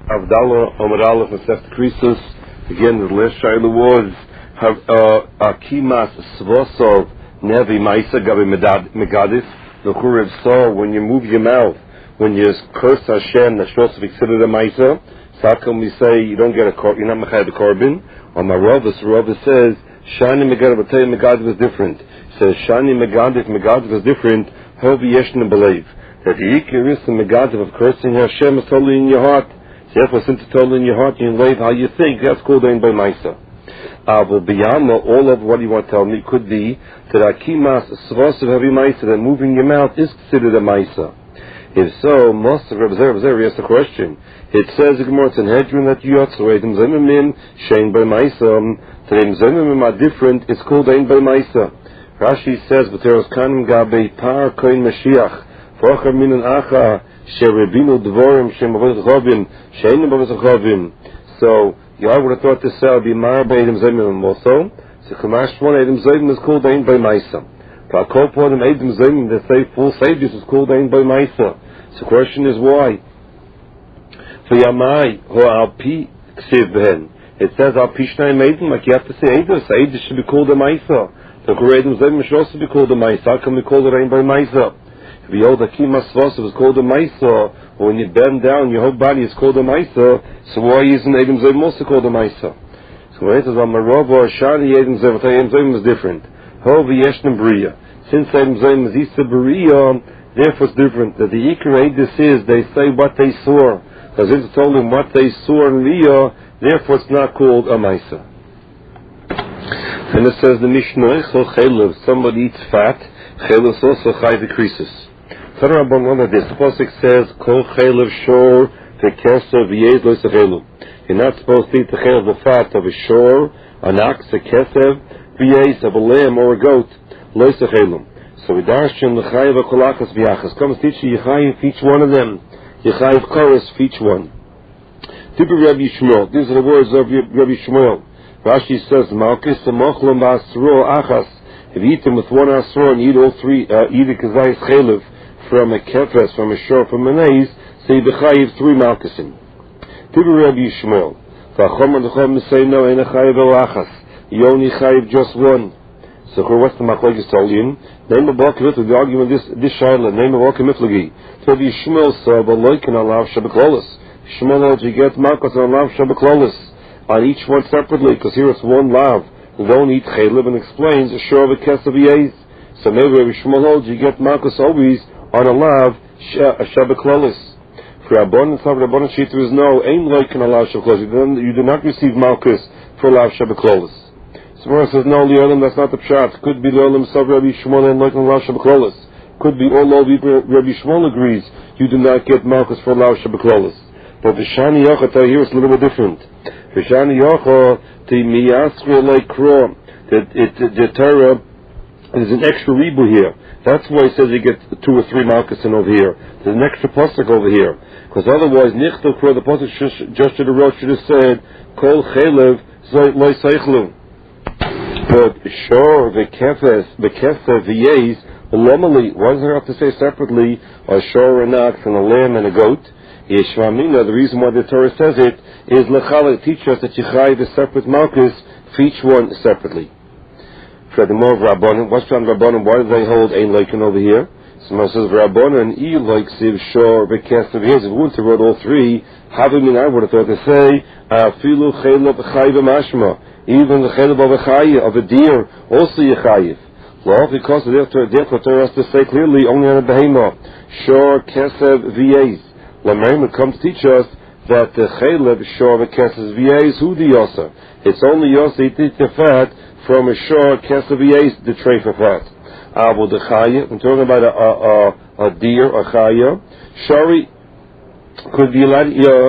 Avdallah Amar Aleph Masechet Krisus. Again, the last shaila was Akimas Svosov Nevi Maisa Gabi Megadif. The Churev saw when you move your mouth, when you curse Hashem, that's supposed to be considered a Maisa. So how come we say you don't get you're not Mechayah the Korban? On my Rava says Shani Megadif, Megadif is different. It says Shani Megadif is different. Hovi Yeshna Believe that the Ikir is the Megadif of cursing Hashem is totally in your heart. Therefore, since it's totally in your heart, you live how you think. That's called ein by Maisa. But beyond all of what you want to tell me could be that Akimas Svos of heavy Maisa, that moving your mouth is considered a Maisa. If so, most of Rabbi Zer asked the question. It says in Gemara, it's in Hedron that Yotzu Eidim Zayimim Shein by Maisa. That Eidim Zayimim are different. It's called ein by Maisa. Rashi says, "But there was kanim gabe par koin Mashiach v'achar minan acha." So, I would have thought this would be Marabah Eidim Zayimim also. So, Kamash 1 Eidim Zayimim is called Ein by Maisa. But Kol Podim Eidim Zayimim, they say full sages is called Ein by Maisa. So, the question is why? For Yamai, Ho Alpi Ksiv Behen. It says Alpi Shnayim Eidim, like you have to say Eidim. So, Eidim should be called a Maisa. The Eidim Zayimim should also be called a Maisa. How can we call it Ein by Maisa? The old Akimas Svos was called a Maisa, or when you bend down, your whole body is called a Maisa, so why isn't Eidim Zayim also called a Maisa? So when it says, Amarov or Shani Eidim Zayim, Eidim Zayim is different. Hov Yeshna Bria. Since Eidim Zayim is Isa Bria, therefore it's different. That the Ikar Eidus is, they say what they saw. Because if it's told them what they saw in Ria, therefore it's not called a Maisa. And it says the Mishnah, somebody eats fat, Chelev is also Chai V'Krisus. The pasuk says, "Kol chaylev shor vekesav v'yez lo yisachelu." You're not supposed to eat the chaylev, the fat of a shor, an ox, a kesev, v'yez of a lamb or a goat, lo yisachelu. So we darshan l'chayev akolachas v'yachas. Comes teach you Yechayev each one of them. Yechayev chorus each one. Tipi Rabbi Shmuel. These are the words of Rabbi Shmuel. Rashi says, "Malchus amochlem ba'asro achas." If you eat them with one asro and eat all three, eat a kazayis chaylev from a kefes, from a shor, from an ace, so you bechayiv 3 malkusim. Tibi Rabbi Yishmael. V'achomar l'chom say no, ein a chayiv el achas. You only chayiv just one. So what's the machlokes told you? Name of Balkimit, the argument this shaila, name of Balkimiflagi. Rabbi Yishmael said, "V'loikin alav shabaklolis." Shmuel holds you get malkus on alav shabaklolis on each one separately, because here it's one lav. You don't eat chaylev and explains a shor of a kesev v'yez. So maybe Rabbi Shmuel holds you get malkus always on a lav shabaklolis. For Rabbanan Shita is no, ain't like an alav shabaklolis. You do not receive malchus for lav shabaklolis. So Mora says no, Leolam, that's not the pshat. Could be Leolam Sav Rabbi Shmuel and like an alav shabaklolis. Could be all over Rabbi Shmuel agrees you do not get malchus for lav shabaklolis. But the Shani Yocha here is a little bit different. The Shani Yocha the miyasra like kro that the Torah there's an extra ribu here. That's why he says you get 2 or 3 malkusim over here. There's an extra pasuk over here. Because otherwise, nichtav kro, the pasuk just to the road should have said, kol chelev loy seichlu. But shor, v'kefes, v'yez, l'omali, why does it have to say separately, a shor, an ox, and a lamb, and a goat? Yeshvamina, the reason why the Torah says it, is l'chala, teach us that you chayiv a separate malkus for each one separately. For the more of Rabbanan, what's on Rabbanan? Why do they hold ein leikin over here? Someone says Rabbanan e like siv shor v'kesav v'yez. If we went to wrote all 3, having I would have thought to say afilu chaylev chayiv mashma, even the chaylev of a chayiv of a deer also yechayiv. Well, because therefore Torah has to say clearly only on a behema shor kesav v'yez. Lamarim would come to teach us that the chaylev shor v'kesav v'yez hu di yosa. It's only yosa eat the fat from a shor kesav v'yez the tray for fat. Abu the chaya. I'm talking about a deer, a chaya. Shari could be like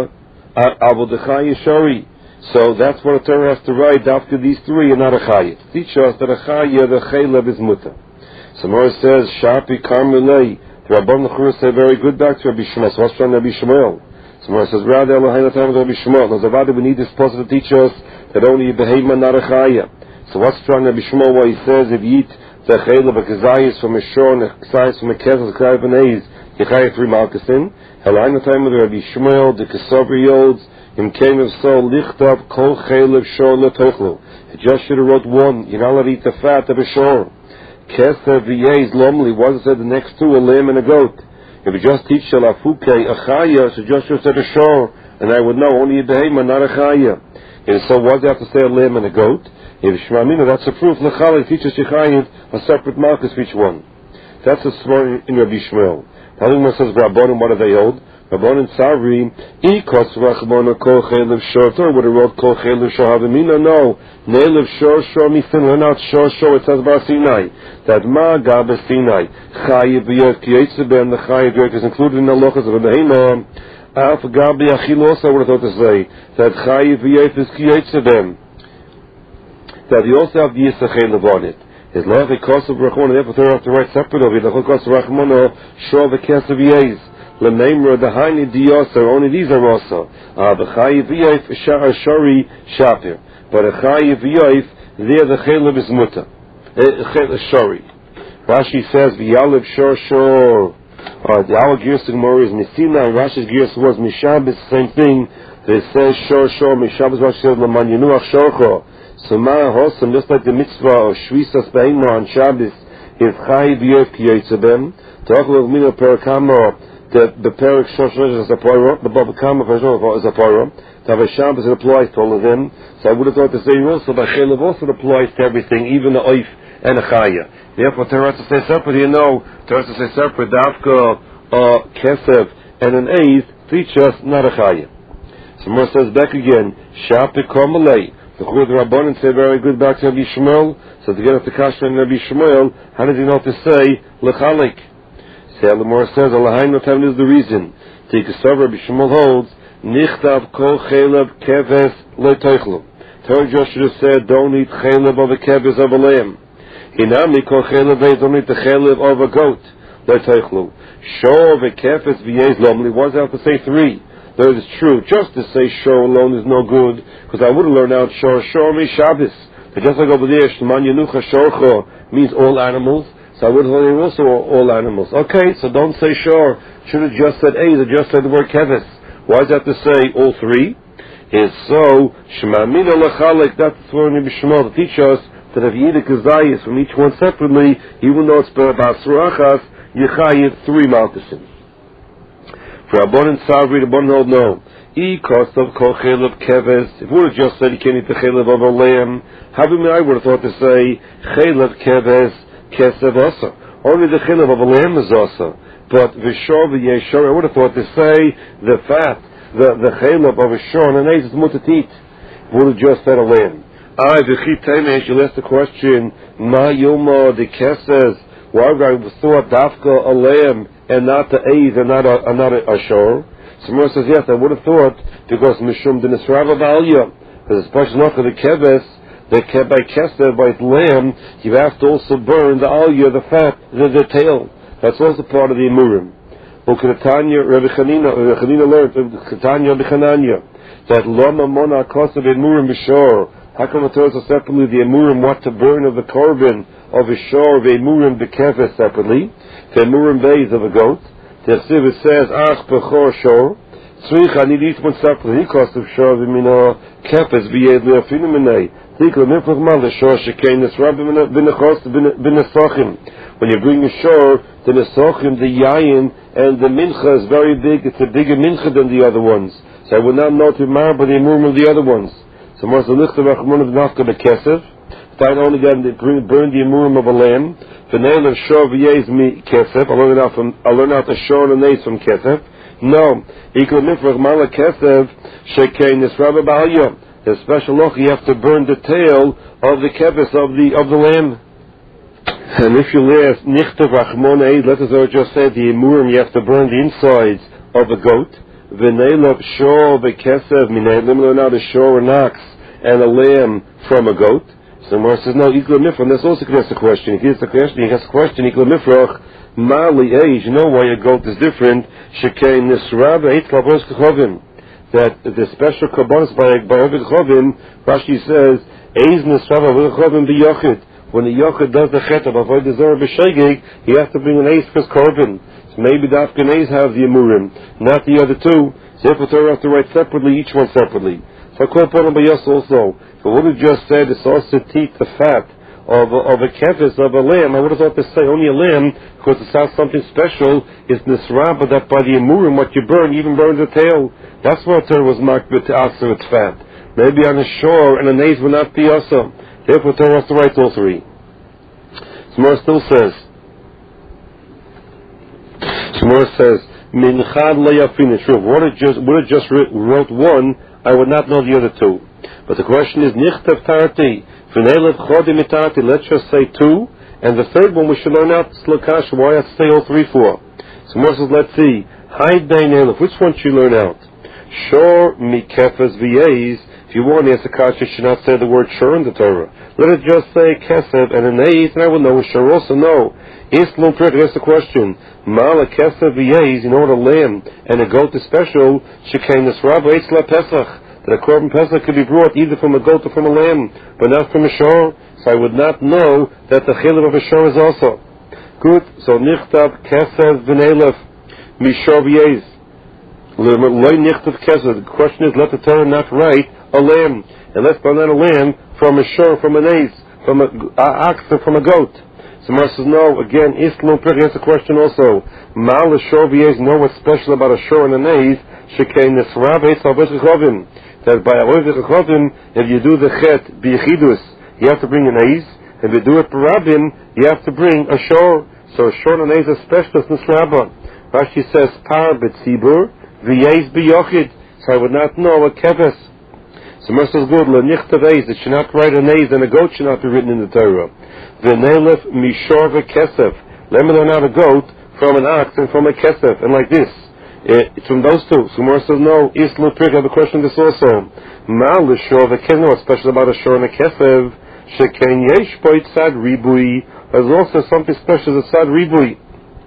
Abu the chaya shari. So that's what a Torah has to write after these 3 and not a chaya. Teach us that a chaya, the chaylev is muta. Samora says sharpi karmelei. The Rabban Nechura say very good back to Rabbi Shmuel. So what's from Rabbi Shmuel? Samora says rather Elohim time with Rabbi Shmuel. Now Zavada we need this pasuk to teach us that only a behema not a chaya. So what's from Rabbi Shmuel? Why he says if you eat the chaylev a kazayis from a shor and a kazayis from a kesel, a kazayis Yechaya 3 Malkasin. Halayin the time of the Rabbi Shmuel, the Kesavri holds, Im came of so lichtav kol chelev shor letochlo. He just should have wrote one. You're not allowed to eat the fat of a shor. Kesev v'yez lomli. What said the next two, a lamb and a goat? If you just teach shalafuke a chaya, so just should have said a shor, and I would know only a behema, not a chaya. And so what do you have to say a lamb and a goat? If Shmamina, that's a proof. Lechalik teaches Shechayiv a separate marcus for each one. That's a story in Rabbi Shmuel. Talmud says Rabbanim, what do they hold? Rabbanim Savri, Ikos Rachmona Kol Chelev Shor. If would have wrote Kol Chelev Shor Havamina, no. Nelev Shor Shor Misin, not Shor Shor. It says Bar Sinai. That Ma Gabe Sinai. Chayiv B'yot Kiyetzeben. The Chayiv B'yot is included in the Lochas of the Behema. Af Gabi Achil also would have thought to say that Chayiv B'yot is Kiyetzeben. That you also have the Yisachelev on it. His love a cost of Rachmona, therefore they have to write separate of it. The whole cost of Rachmona, Shor V'Kesev Yez. L'meimra the Haini Diyosa, only the also. The Chayiv V'Yoif Shari Shapir. But a Chayiv V'Yoif, there the Chelev is Muta. Shari. Rashi says, V'Yalev Shor Shor. Our Gears to Gemara is Nisina, and Rashi's Gears was Mishabis, same thing. It says Shor Shor, Mishabis, Rashi says, L'man Yenuach Shorcho. So Mara Hosam, just like the mitzvah of Shvisas Be'ema on Shabbos, is Chayiv V'Yoif Kiyotzebem. Talk about Mina Perakama, the Perak Shor Shor is a Poira, the Baba Kama is a Poira. To have a Shabbos, it applies to all of them. So I would have thought the same also, but Chelev also applies to everything, even the Oif and the Chaya. Therefore, Torah to say separate, you know, Torah to say separate, Dafka, Kesev, and an Eiz, teach us not a Chaya. So Mor says back again, Shapir Komalei. The Chur Rabbanan say very good back to Rabbi Shmuel. So to get up the Kasha and Rabbi Shmuel, how does he know to say Lechalik? Say Alamor says Alahain no time is the reason. Take a server Rabbi Shmuel holds Nichtav Kol Chelev Keves Leitochlu. Torah just should have said don't eat Chelev of a Keves of a lamb. Hinami Kol Chelev don't eat the Chelev of a goat Leitochlu. Shor V'Keves V'Yez Lomli. Why does I have to say three? That is true. Just to say Shor alone is no good, because I would have learned out Shor. Shor means Shabbos. But just like over there, Shman Yenucha Shorcho means all animals. So I would have learned also all animals. Okay, so don't say Shor. Should have just said A. They just said the word Keves. Why does that have to say all three? Is so Shemamina Lechalik. That's for Rabbi Shmuel to teach us that if you eat a kazayis from each one separately, even though it's about surachas, you chayiv 3 malkusim. For Rabbanan Savri, the Rabbanan hold no. E cost of kol chelev keves. If we would have just said you can't eat the chelev of a lamb, I would have thought to say chelev keves kesev also. Only the chelev of a lamb is also. But v'shor v'yeshor, I would have thought to say the fat, the chelev of a shor and an eiz is mutatit. Would have just said a lamb. V'chi temesh, you'll ask the question, ma yoma the keses. Why would I thought dafka a lamb and not the eiz and not a shor? Someone says yes, I would have thought because mishum the nisrava ba'alya, because especially not for the keves, the by kesev by its lamb, you have to also burn the alya, the fat, the tail. That's also part of the imurim. Ukratanya Rabbi Chanina learned Ukratanya Rabbi Chananya that lama mona kosav imurim b'shor. How come it tells us separately the emurim what to burn of the korban of a shor, the emurim b'keves separately, the emurim beis of a goat. The Siv says ach b'chor shor. Tzrich I need each one separately. He kosav shor v'mina kefes v'yed le'afinu minay. Tikla mifrach mal the shor shekein nisrab b'nechos b'nesachim. When you bring a shor, the nesachim, the yayin, and the mincha is very big. It's a bigger mincha than the other ones. So I would not know to mar by the emurim of the other ones. So Moshe Lichter Rachmon of Nafka Bekesev. Find only them that burn the emurim of a lamb. The name of Shor v'yez mi Kesef. I learn out the Shor and the Neis from Kesef. No. Equal Mifrach Mala Kesef Shekein Nisraba Ba'alya. The special loch you have to burn the tail of the keves of the lamb. And if you ask Nichter Rachmon let us just say the emurim you have to burn the insides of a goat. V'neilov shor v'kesev mineilim learn out a shor an ox and a lamb from a goat. So Mar says no ikla mifrach. That's also can ask the question. If he asks the question, he asks the question ikla mifrach mali age. You know why a goat is different? Shekein nisrab eitz kavos kechovim. That the special kabbanis by kechovim. Rashi says eiz nisrab kechovim b'yochid. When the yochid does the chet of avoid the zora b'shegig, he has to bring an eiz for korban. So maybe the Afghanese have the Amurim, not the other two. So therefore Torah has to write separately, each one separately. So I call upon Abayas also. If I would have just said it's also to eat the fat of a kevis, of a lamb, I would have thought to say only a lamb, because it's not something special. It's nisra, but that by the Amurim, what you burn, even burns the tail. That's why Torah was marked with also its fat. Maybe on a shore and a naze would not be also. Therefore Torah has to write all three. Shmur still says, Min chad lo yafin. Sure, would have just wrote one, I would not know the other two. But the question is, nichtav tarti, v'nelev chodim itarti, let's just say two, and the third one we should learn out, slakash, why I say all three for. So Moses says, let's see, hide dain elef, which one should you learn out? Shor mikefas v'yez, if you want to ask a kasha, you should not say the word shor in the Torah. Let it just say kesev and an eiz, and I will know, shor also no. Islum Prik, that's the question. Mala kesev v'yez, you know what a lamb and a goat is special, shekain nisrava eitzla pesach, that a korban pesach could be brought either from a goat or from a lamb, but not from a shor. So I would not know that the chilul of a shor is also. Good, so nichtav kesev v'nelef mishor v'yez. Loy nichtav kesev, the question is, let the Torah not write a lamb, and let's burn not a lamb from a shor, from an ace, from an ox, or from a goat. So Mar says, no, again, Islam Prik, that's a question also. Mal a shor v'yez, know what's special about a shor and an ace, shekain nisrav eitz al-bes rechovim, that by a rechovim, if you do the chet b'yechidus, you have to bring an ace, if you do it b'rabim, you have to bring a shor. So a shor and an ace is special, it's nisrava. Rashi says, par b'tzibur, v'yez b'yochid, so I would not know a keves. So Mer says, good, l'nichtav eiz, it should not write an eiz, and a goat should not be written in the Torah. V'nelef mishor v'kesef, let me learn out a goat from an ox and from a kesef, and like this. It's from those two. So Mer says, no, Islam Prik, I have a question this also. Mal l'shor v'kesef, what's special about a shor and a kesef? Sheken yesh po tzad ribui, there's also something special as a tzad ribui.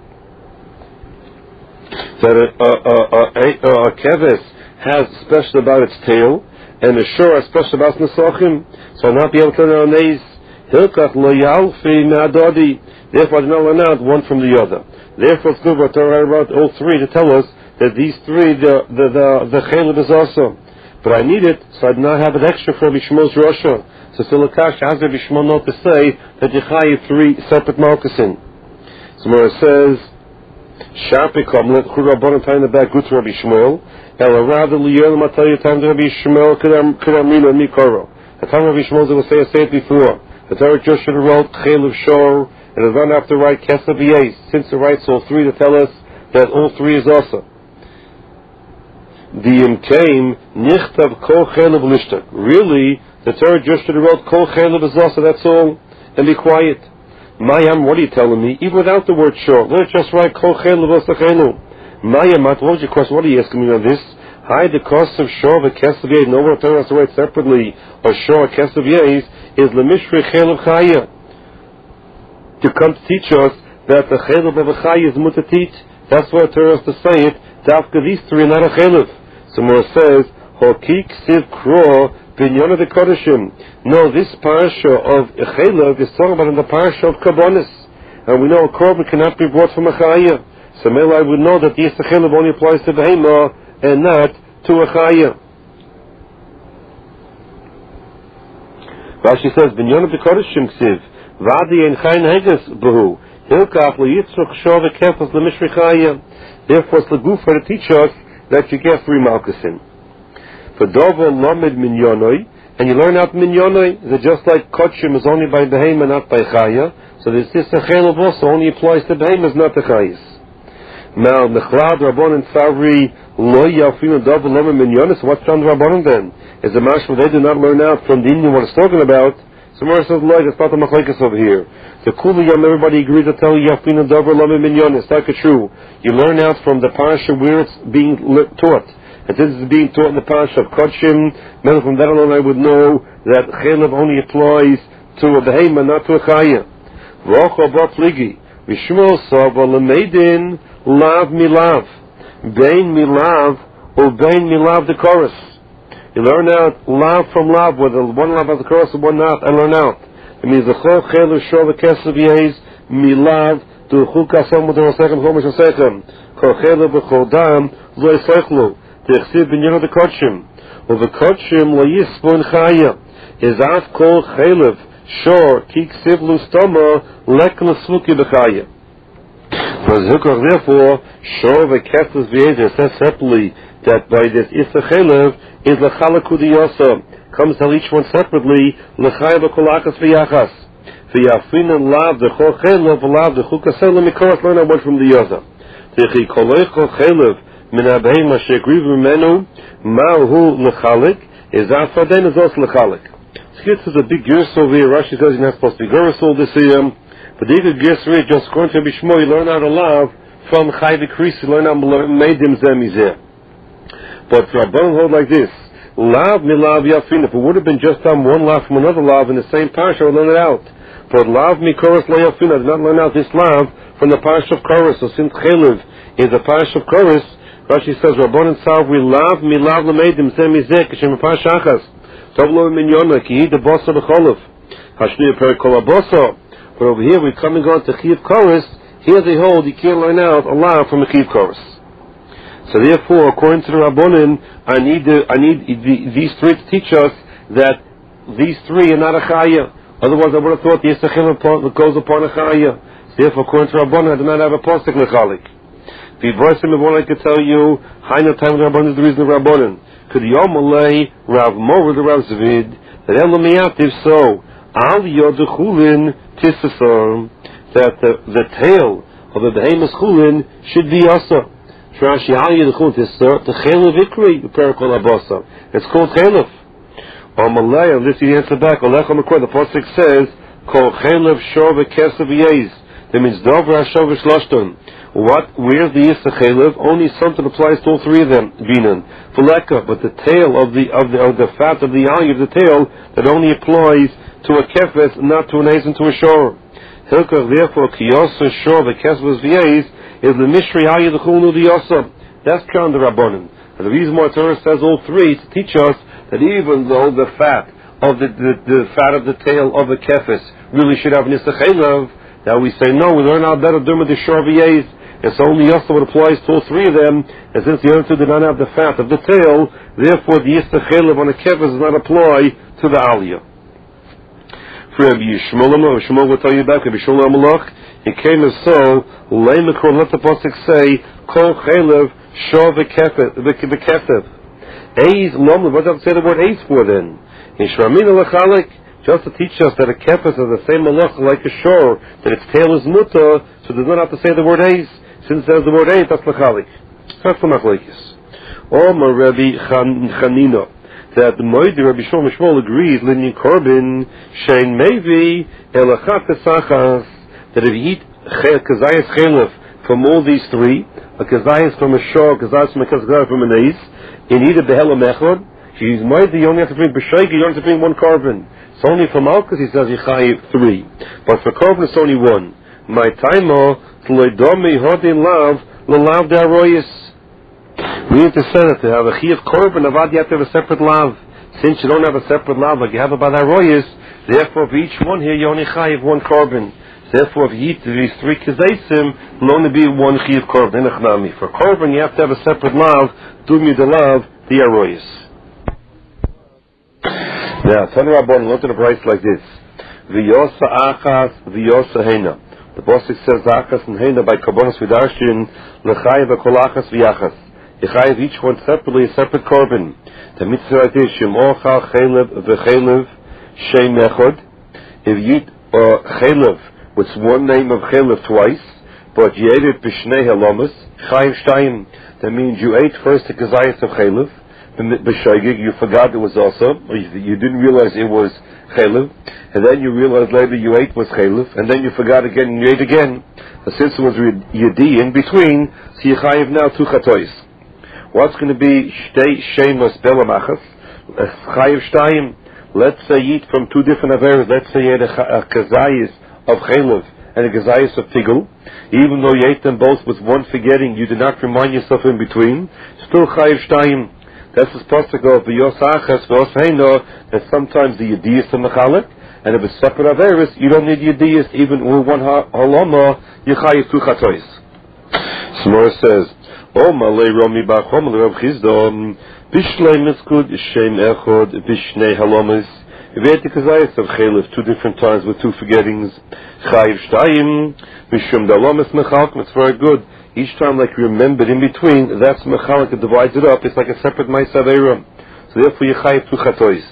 That a keves has special about its tail, and the shore is special about nesachim, so I'll not be able to learn our nays. Hilkach lo yalfi me'adodi. Therefore, I do not learn out one from the other. Therefore, it's good what Torah wrote all three to tell us that these three, the chaylev is also. But I need it, so I do not have an extra for Rabbi Shmuel's Rosha. So Silakash has Rabbi Shmuel not to say that you chayiv three separate malkusin. So where it says, Shapikom, let Churabon tie in the back, good to Rabbi Shmuel. Ela rather liyel I'll tell you time to Rabbi Shmuel Kedamrina Mikoro. The time Rabbi Shmuel will say it before. The Torah just should have wrote Chaylev Shor, and it run after right Kesav Yez. Since it writes all three to tell us that all three is also. The came Nichtav Kol Chaylev Lishtak. Really, the Torah just should have wrote Kol Chaylev is also, that's all, and be quiet. Mayam, what are you telling me? Even without the word shor, let it just write Kol Chaylev Osachenu. Mayamat, what was your question? What are you asking me on this? Hi, the cost of shor v'kesav yez. No one Torah has to write separately. Or shor kesav yez is lemishri chaylev chaya. To come to teach us that the chaylev of a chaya is mutatit. That's why Torah has to say it. Dafka these three are not a chaylev. So more says hokik siv kro binyana de kodeshim. No, this parasha of a chaylev is talking about in the parasha of Kabonis, and we know a korban cannot be brought from a chaya. So maybe I would know that the Yisachelev only applies to Behema and not to a Chaya. Rashi says, Binyon of the Kodeshim Ksiv, Vadi ein Chayin Heges Behu, Hilkach Yitzruk Shor V'Kefas L'Mishri Chaya. Therefore, it's the Gufa to teach us that you get three Malkusin. For Dovo Lamed Minyonoi, and you learn out Minyonoi, that just like Kodshim is only by Behema, not by Chaya, so this Yisachelev also only applies to Behema, not to Chayas. Now, Mechlad Rabbanon Savri Lo Yafinu Dav Lama Minyonis. What's on Rabbanon then? Is the mashma they do not learn out from the Indian what it's talking about? So Mara says, "Loy, it's not the machlekes over here." The Kuliyam, everybody agrees to tell you Yafinu Dav Lama Minyonis. That's true. You learn out from the parasha where it's being taught, and this is being taught in the parasha of Kodshim. Then from that alone, I would know that Chaylev only applies to a behema, not to a chaya. Rocha Bat Ligi Vishmol Sava Lemedin. Lav milav, bein milav, or bein milav the chorus. You learn out lav from lav, whether one lav has the chorus or one not. I learn out. It means the chol chelu shor v'kesav yez milav Du Chukasam with the Rosechem Chomish Rosechem. Kochele B'chodam Lo Yisaychlu. T'echsiv B'nyan the Kodshim. Uve Kodshim Lo Yisbon Chaya. Izaf Kol Chelev Shor Kik Sivlu Stoma Lek L'Svuki B'Chaya. Therefore, Shor V'Kefus V'Yeder says separately that by this Issa Chelev is L'Chalaku D'Yosa. Comes to each one separately, L'Chaya B'Kolakas V'Yachas. V'Yafin and Lav D'Chol Chelev Lav D'Chul Kasel Mikoras learn one from the Yosa. T'chi Kolei Chol Chelev Min Abheim Asher Griv Menu Ma'hu L'Chalik is Afaden is also L'Chalik. Skitz is a big gerse over here. Rashi says you're not supposed to be gerse all this year. But the big gerse is just going to be Shmo. You learn how to love from Chai V'Kris. You learn how to made him Zemizeh. But Rabban hold like this. Lav mi lav yafin. If it would have been just done one lav from another lav in the same parsha, I would learn it out. But lav mi koros la yafin. I did not learn out this lav from the parsha of koros. So since Chelev is the parsha of koros, Rashi says Rabban and Sav we lav mi lav l'meidim zemizeh kishem parsha achas. Tovlo minyona ki the bossa b'cholav. Hashniya per kol bossa. But over here we're coming on to chiv koros. Here they hold you can't learn out a lav from a chiv koros. So therefore, according to the Rabbanan, I need these three to teach us that these three are not a chaya. Otherwise, I would have thought the Yisachim goes upon a chaya. So therefore, according to Rabbanan, I do not have a postic lechalik. The Ibrahim of one I could tell you, Hainu time of Rabbanan is the reason of Rabbanan. Could Yom Alei Rav Mor the Rav Zvid that Elamiyat if so Al Yodechulin Tisasar that the tail of the behemoth chulin should be also. Rashi Aliyah the Chul Tisser, the Chelev Ikri, the Perikol Abasa. It's called Chelev. On Malay, and this you answer back, Alecha Makor, the Pasuk says, Kol Chelev Shor V'Kesav Yez. That means Dovra Shor V'Shloshton. Where's the Yisra Chelev? Only something applies to all three of them, Binan. V'Leka, but the tail of the fat of the Aliyah of the tail, that only applies to a Kefes, not to an Eis and to a Shor. Hilkach, therefore, Kiyosa Shor V'Kesav Yez, is the Mishri Hayy the Chulnu the Yosam. That's Kran the Rabbanan. And the reason why Torah says all three to teach us that even though the fat of the fat of the tail of a kefis really should have Nisa Chelev, now we say no, we learn out better Durma the Shor V'Yez. It's only Yosam what applies to all three of them, and since the other two did not have the fat of the tail, therefore the Yisa Chelev on a kefis does not apply to the Aliyah. For Rabbi Yishmael will tell you back, Rabbi Yishmael Malach, it came as so, Leimakor, let the Pasuk say, Kol Chelev, Shor V'Kefev. Eiz, Lom, what does it say the word Eiz for then? In Shramina L'Chalik, just to teach us that a Kefes is the same Malach like a Shor, that its tail is Muta, so does not have to say the word Eiz. Since it says the word Eiz, that's L'Chalik. That's the Machlekes. Omar Rabbi Chanina, that the Moedi Rabbi Shmuel agrees, Linyan Korban, Shein Mevi, Elachat Pesachas, that if you eat Kazayas Chelev from all these three, a Kazayas from a Shor, Kazayas from a Kazayas from an Eis, in either Behel or Mechod, he's Moedi, you only have to bring B'Shaigi, you only have to bring one korban. It's only for Malchus, he says, Yechayiv 3. But for korban, it's only one. My taimo, Tloidomi Hodin Lav, L'Lav D'Aroyis. We need to say that to have a Chiyav korban, Avad, you have to have a separate lav. Since you don't have a separate lav, like you have about Aroyis, therefore for each one here, you only Chayiv one korban. Therefore, if you eat these three kazaisim, will only be one chiyav korban. For korban, you have to have a separate lav, dumi the lav, the aroyis. Now, Tanu Rabban, look at the price like this: V'yosa achas, v'yosa heina. The Pasuk says achas and heina by karbonos v'darshin l'chayiv kol achas v'yachas. You chayiv each one separately, a separate korban. The mitzvah like this: Shem ochal chelev v'chelev shem echod. If you eat chelev, with one name of Chelev twice, but you ate it b'shnei halamas, Chayiv Shtayim. That means you ate first the Kazayas of Chelev, b'shaygig, you forgot it was also, or you didn't realize it was Chelev, and then you realized later you ate was Chelev, and then you forgot again and you ate again. But since it was Yedi in between, so you Chayiv now two Chatois. What's going to be Shtei Shemas Belamachas? Chayiv Shtayim. Let's say you eat from two different averes. Let's say you ate a Kazayas of Chelev and a Gazayas of Tigel, even though you ate them both with one forgetting, you did not remind yourself in between, still Chayiv Shtayim. That's the Pasuk of the Yosachas, V'osheino, that sometimes the Yediyas are Mechalik, and if it's separate averis, you don't need yediyas, even with one halama, you chayiv 2 chatois. Smora says, O malei romi ba'chom l'Rav Chisda, bishlei mitzkud, shem echod, bishnei halamas, v'et kazayis of chaylev 2 different times with 2 forgettings, chayiv shtayim, mishum dalamas mechalk, it's very good. Each time, like you remembered in between, that's mechalak, it divides it up, it's like a separate ma'aseh avera. So therefore you chayiv 2 chatois.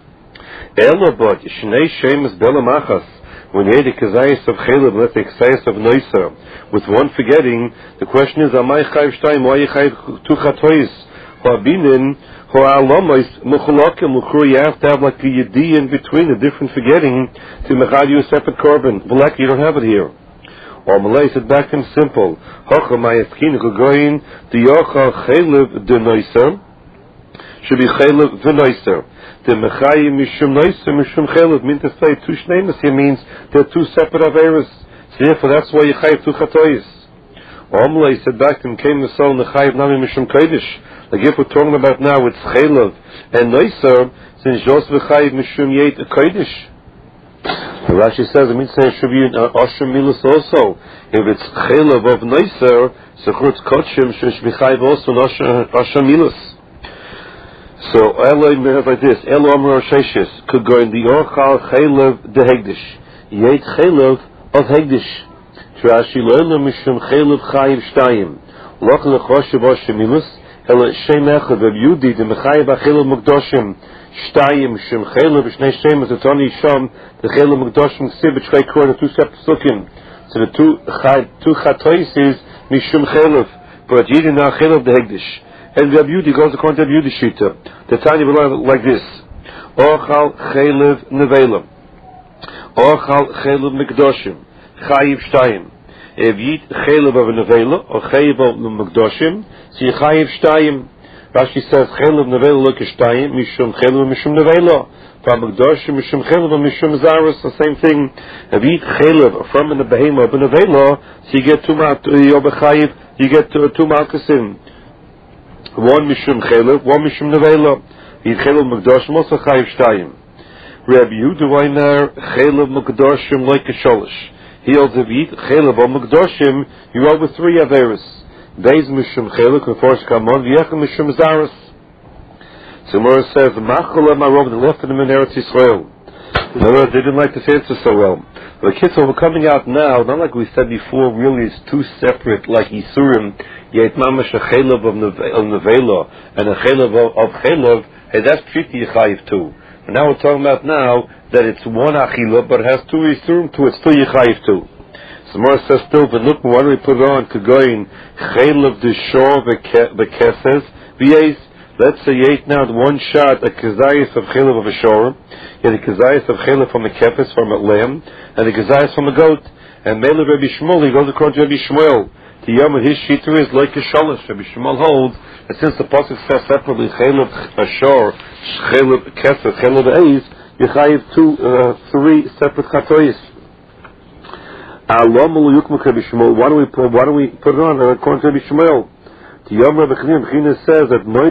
Elo but, shnei shemes bela machas, when you had a kazayis of chaylev, let's say kazayis of noiser, with one forgetting, the question is, amai chayiv shtayim, why you chayiv 2 chatois? Ha'abinin, ha'alamois, muchalakim, l'chur, you have to have like a yedi in between, a different forgetting, to mechad you a separate korban. But you don't have it here. Or Malay said back to him simple. Hocha ma'yaskin goyin, the yocha chaylev de noiser, should be chaylev the noiser. The mechayim mishum noiser, mishum chaylev, mean to say 2 shneimos here means there are 2 separate averas. So therefore that's why you chayiv 2 chatois. Or Malay said back to him, came the soul nechayiv nami mishum kodesh. Like if we're talking about now, it's chaylev and noiser, since Joseph chayiv mishum yeit a kodesh. Rashi says it means there should be an Osher Milas also. If it's Chaylev of Noiser, so Chutz Kotshim should be Chayv also an Osher Milas. So Eloi means like this: Elo Amar Sheshes could go in the Orchal Chaylev de Hegdish. Yeit Chaylev of Hegdish. Rashi Lo'elo Mishum Chaylev Chayiv Shtayim. Loch Lechoshev Osher Milas. Elo Shem Echad of Yudi the Mechayiv Achaylev Mukdoshim. Shtayim Shem Chaylev Shnei Shemes it's only Sham the Chaylev Mukdoshim Ksiv B'Shrei Kor the 2 separate sukim. So the 2 chatois is Mishum Chaylev, but Yidin now Chaylev the Hegdish. And Rabbi Yudi goes according to Rabbi Yudi Shita. The Tanya will learn like this: Orchal Chaylev Nevela, Orchal Chaylev Mukdoshim, Chayiv Shtayim. If Yid Chaylev of a Nevela or Chayiv of Mukdoshim, so you Chayiv Shtayim. Rashi says Chaylev Nevela lo Kishtayim Mishum Chaylev Mishum Nevela. From Mukdoshim Mishum Chaylev Mishum Zaros, the same thing. If you eat Chaylev from the Behema of Nevela, so you get 2 Yobechayiv, you get 2 Malkasim. 1 Mishum Chaylev, 1 Mishum Nevela. You eat Chaylev Mukdoshim also Chayiv Shtayim. Rabbi Yehuda Chaylev Mukdoshim like a Sholish. He also eat Chaylev of Mukdoshim, you over 3 Averis. Beis Mishum Chaylev, Keforish Kamon, V'yechem Mishum Zaros. So Mora says, Machol Marov, they left them in Eretz Yisrael. They didn't like this answer so well. But the kids were coming out now, not like we said before, really it's 2 separate, like Yisurim, yet Mamash a Chaylev of Nevela, and a Chaylev of Chaylev, hey, that's tricky Yechayiv too. And now we're talking about now, that it's 1 Achila, but it has 2 Yisurim to it, still Yechayiv too. So Mora says still, but look, why do we put it on, Kagoyin, Chaylev de Shor V'Keses, V'Yes, let's say you ate now 1 shot a kazayis of chaylev of a shor, you had a kazayis of chaylev from a kefes, from a lamb, and a kazayis from a goat. And Mele Rabbi Shmuel, he goes according to Rabbi Shmuel. The yom of his shita is like a sholish. Rabbi Shmuel holds that since the pasuk says separately chaylev a shor, chaylev kefes, chaylev eis, you chayiv 3 separate chatois. Why do we put it on according to Rabbi Shmuel? The Yom Rabbi Chanina says that